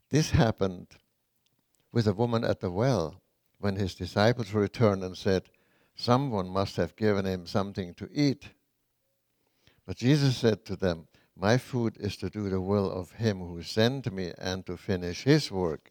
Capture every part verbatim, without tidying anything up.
This happened with a woman at the well when his disciples returned and said, "Someone must have given him something to eat." But Jesus said to them, "My food is to do the will of him who sent me and to finish his work."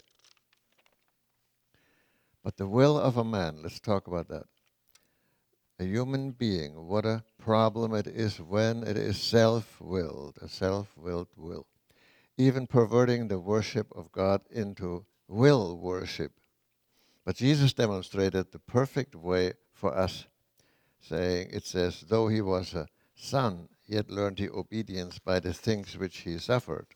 But the will of a man, let's talk about that. A human being, what a problem it is when it is self-willed, a self-willed will. Even perverting the worship of God into will worship. But Jesus demonstrated the perfect way for us, saying, it says, though he was a son, yet learned he obedience by the things which he suffered.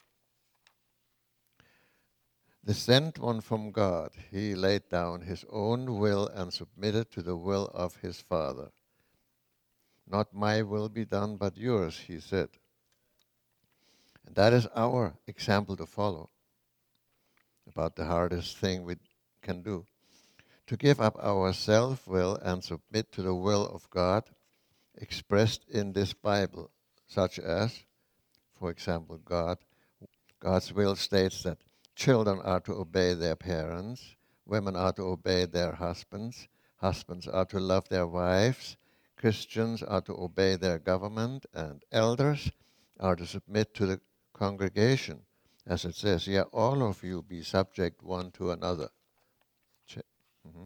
The sent one from God, he laid down his own will and submitted to the will of his Father. Not my will be done, but yours, he said. And that is our example to follow about the hardest thing we can do. To give up our self-will and submit to the will of God expressed in this Bible, such as, for example, God. God's will states that children are to obey their parents, women are to obey their husbands, husbands are to love their wives, Christians are to obey their government, and elders are to submit to the congregation. As it says, yeah, all of you be subject one to another. Mm-hmm.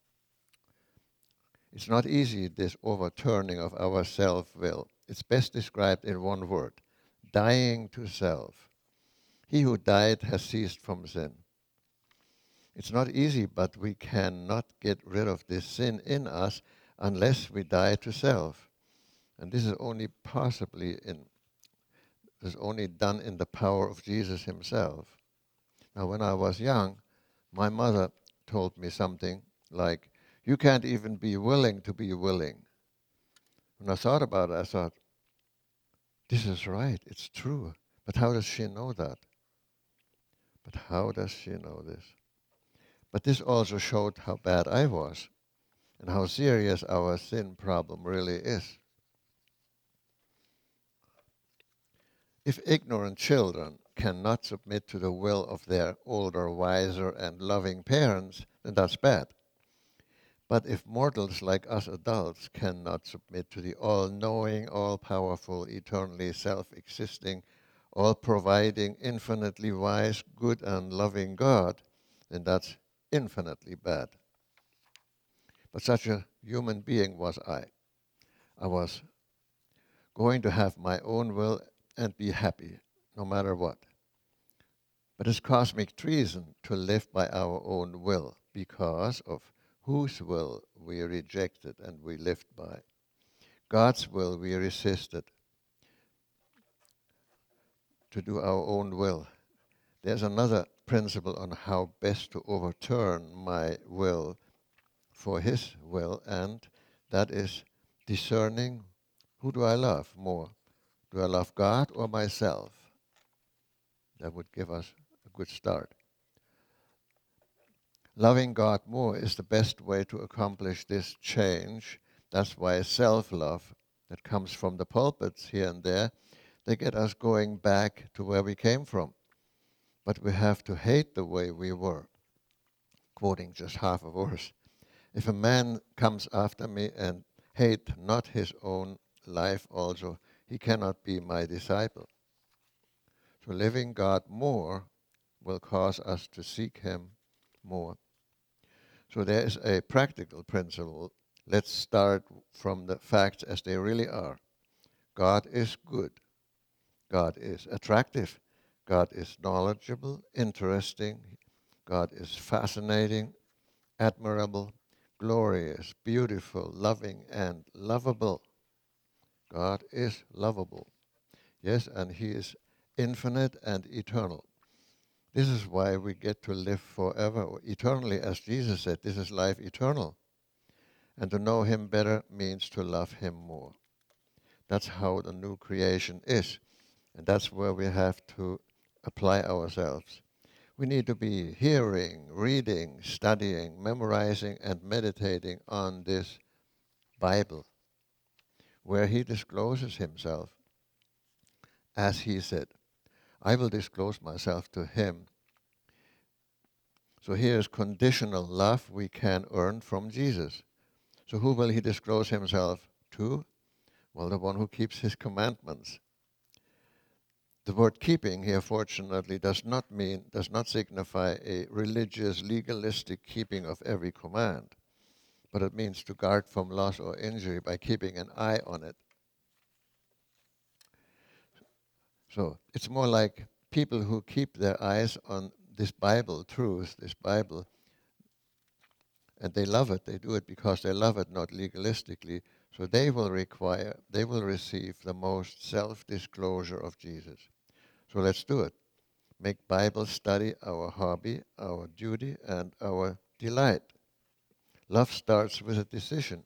It's not easy, this overturning of our self-will. It's best described in one word: dying to self. He who died has ceased from sin. It's not easy, but we cannot get rid of this sin in us unless we die to self. And this is only possibly in, is only done in the power of Jesus himself. Now, when I was young, my mother told me something like, you can't even be willing to be willing. When I thought about it, I thought, this is right, it's true. But how does she know that? But how does she know this? But this also showed how bad I was and how serious our sin problem really is. If ignorant children cannot submit to the will of their older, wiser, and loving parents, then that's bad. But if mortals like us adults cannot submit to the all-knowing, all-powerful, eternally self-existing, all-providing, infinitely wise, good, and loving God, then that's infinitely bad. But such a human being was I. I was going to have my own will and be happy, no matter what. But it's cosmic treason to live by our own will, because of whose will we rejected and we lived by. God's will we resisted to do our own will. There's another principle on how best to overturn my will for his will, and that is discerning, who do I love more? Do I love God or myself? That would give us a good start. Loving God more is the best way to accomplish this change. That's why self-love that comes from the pulpits here and there, they get us going back to where we came from. But we have to hate the way we were. Quoting just half a verse. If a man comes after me and hate not his own life also, he cannot be my disciple. So living God more will cause us to seek him more. So there is a practical principle. Let's start from the facts as they really are. God is good. God is attractive. God is knowledgeable, interesting. God is fascinating, admirable, glorious, beautiful, loving, and lovable. God is lovable. Yes, and he is infinite and eternal. This is why we get to live forever, or eternally, as Jesus said. This is life eternal. And to know him better means to love him more. That's how the new creation is. And that's where we have to apply ourselves. We need to be hearing, reading, studying, memorizing, and meditating on this Bible, where he discloses himself. As he said, I will disclose myself to him So here is conditional love we can earn from Jesus. So who will he disclose himself to? Well, the one who keeps his commandments. The word keeping here, fortunately, does not mean, does not signify a religious, legalistic keeping of every command, but it means to guard from loss or injury by keeping an eye on it. So it's more like people who keep their eyes on this Bible truth, this Bible, and they love it. They do it because they love it, not legalistically. So they will require, they will receive the most self-disclosure of Jesus. So let's do it. Make Bible study our hobby, our duty, and our delight. Love starts with a decision.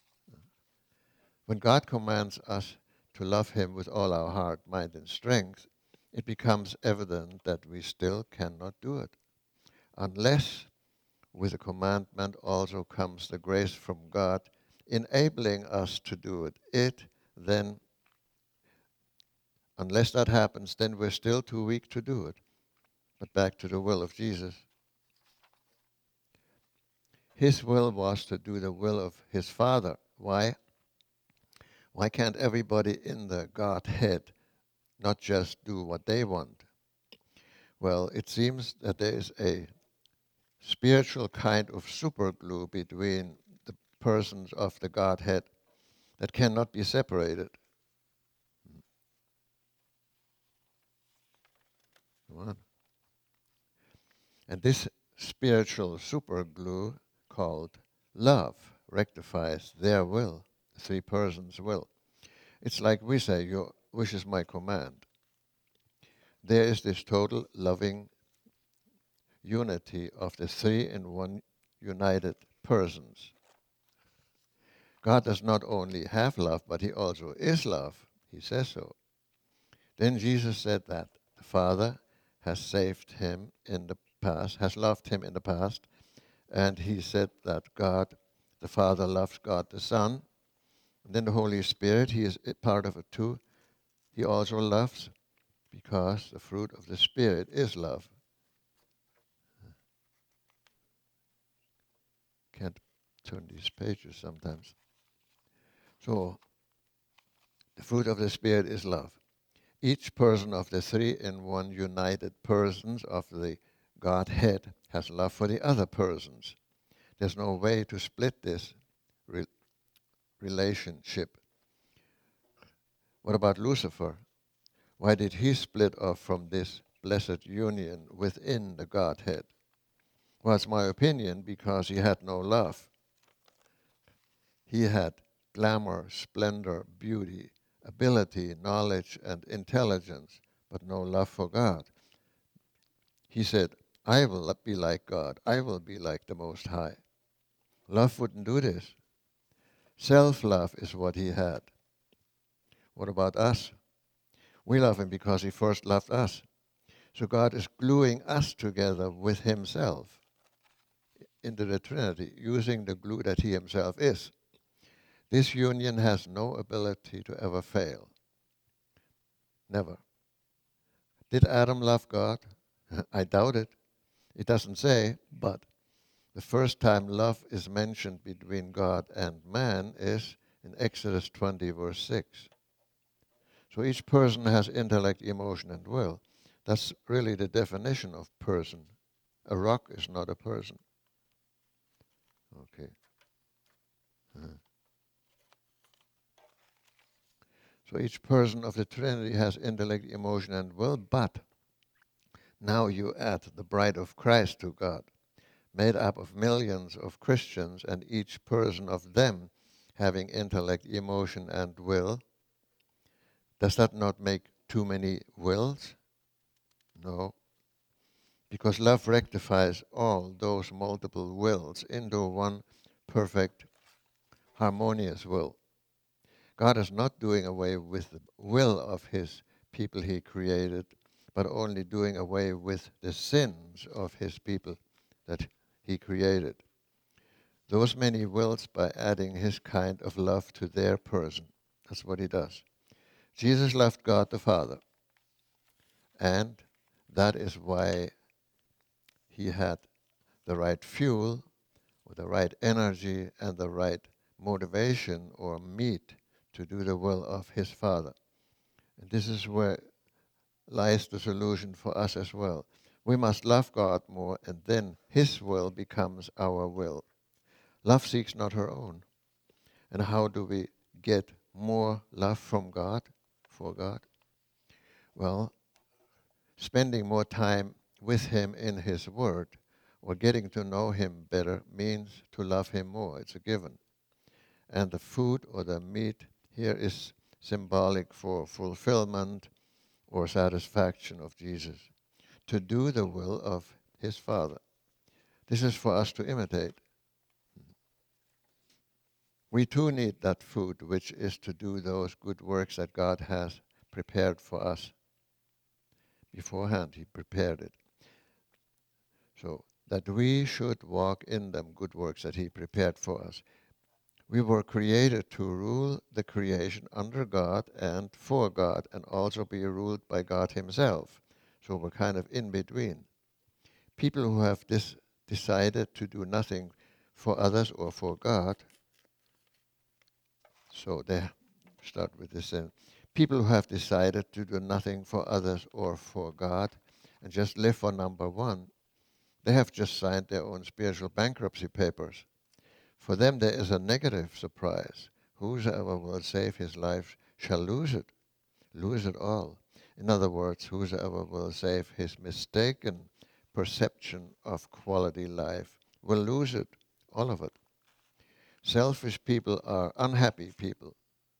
When God commands us to love him with all our heart, mind, and strength, it becomes evident that we still cannot do it. Unless with the commandment also comes the grace from God enabling us to do it. It then, unless that happens, then we're still too weak to do it. But back to the will of Jesus. His will was to do the will of his Father. Why? Why can't everybody in the Godhead not just do what they want? Well, it seems that there is a spiritual kind of superglue between the persons of the Godhead that cannot be separated. Come on. And this spiritual superglue called love rectifies their will, the three persons' will. It's like we say, your wish is my command. There is this total loving unity of the three in one united persons. God does not only have love, but he also is love. He says so. Then Jesus said that the Father has saved him in the past, has loved him in the past, and he said that God, the Father, loves God the Son. And then the Holy Spirit, he is part of it too. He also loves because the fruit of the Spirit is love. Can't turn these pages sometimes. So, the fruit of the Spirit is love. Each person of the three in one united persons of the Godhead has love for the other persons. There's no way to split this re- relationship. What about Lucifer? Why did he split off from this blessed union within the Godhead? Well, it's my opinion, because he had no love. He had glamour, splendor, beauty, ability, knowledge, and intelligence, but no love for God. He said, I will be like God. I will be like the Most High. Love wouldn't do this. Self-love is what he had. What about us? We love him because he first loved us. So God is gluing us together with himself into the Trinity, using the glue that he himself is. This union has no ability to ever fail. Never. Did Adam love God? I doubt it. It doesn't say, but the first time love is mentioned between God and man is in Exodus twenty, verse six. So each person has intellect, emotion, and will. That's really the definition of person. A rock is not a person. Okay. Uh-huh. So each person of the Trinity has intellect, emotion, and will, but now you add the bride of Christ to God, made up of millions of Christians, and each person of them having intellect, emotion, and will. Does that not make too many wills? No. Because love rectifies all those multiple wills into one perfect, harmonious will. God is not doing away with the will of his people he created, but only doing away with the sins of his people that he created. Those many wills by adding his kind of love to their person. That's what he does. Jesus loved God the Father, and that is why he had the right fuel, or the right energy, and the right motivation or meat to do the will of his Father. And this is where lies the solution for us as well. We must love God more, and then his will becomes our will. Love seeks not her own. And how do we get more love from God, for God? Well, spending more time with him in his word, or getting to know him better, means to love him more. It's a given. And the food or the meat here is symbolic for fulfillment or satisfaction of Jesus, to do the will of his Father. This is for us to imitate. We too need that food, which is to do those good works that God has prepared for us. Beforehand, he prepared it. So that we should walk in them good works that he prepared for us. We were created to rule the creation under God and for God, and also be ruled by God himself. So we're kind of in between. People who have this decided to do nothing for others or for God, so they start with this. Uh, people who have decided to do nothing for others or for God and just live for number one, they have just signed their own spiritual bankruptcy papers. For them there is a negative surprise. Whosoever will save his life shall lose it, lose it all. In other words, whosoever will save his mistaken perception of quality life will lose it, all of it. Selfish people are unhappy people.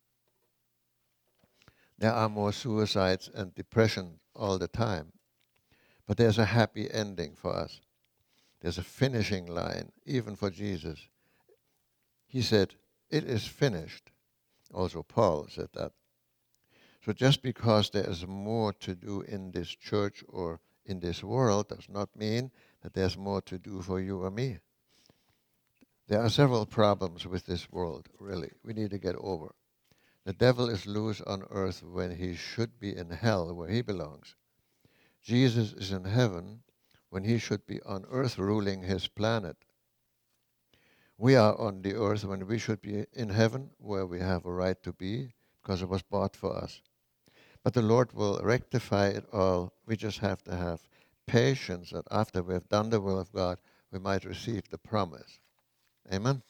There are more suicides and depression all the time. But there's a happy ending for us. There's a finishing line, even for Jesus. He said, "It is finished." Also Paul said that. So just because there is more to do in this church or in this world does not mean that there's more to do for you or me. There are several problems with this world, really, we need to get over. The devil is loose on earth when he should be in hell, where he belongs. Jesus is in heaven when he should be on earth ruling his planet. We are on the earth when we should be in heaven, where we have a right to be, because it was bought for us. But the Lord will rectify it all. We just have to have patience that after we have done the will of God, we might receive the promise. Amen?